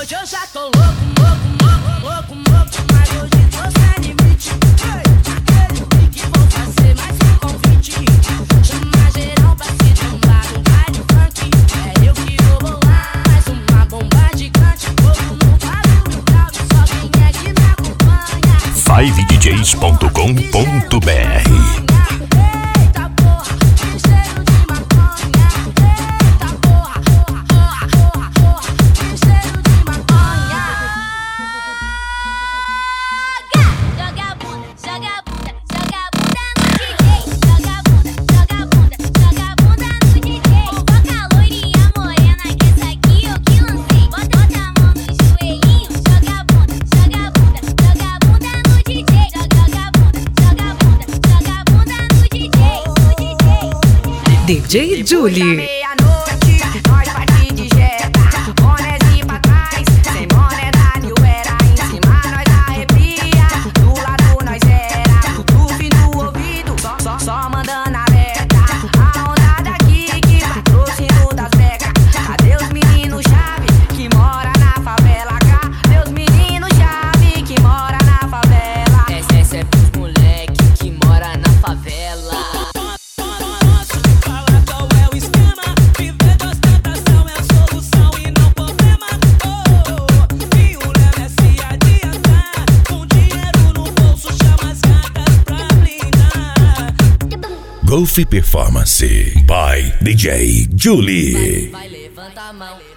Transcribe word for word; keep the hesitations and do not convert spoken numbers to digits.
Hoje eu já tô louco, louco, louco, louco, louco, mas hoje tô sem limite. Aquele pique vou fazer mais um convite. Chama geral pra se trombar no baile funk. É eu que vou bolar mais uma bomba gigante. Fogo no barulho grau, só quem é que me acompanha. five d js ponto com ponto b r D J Julie. Golf Performance by D J Julie. Vai, vai, levanta a mão.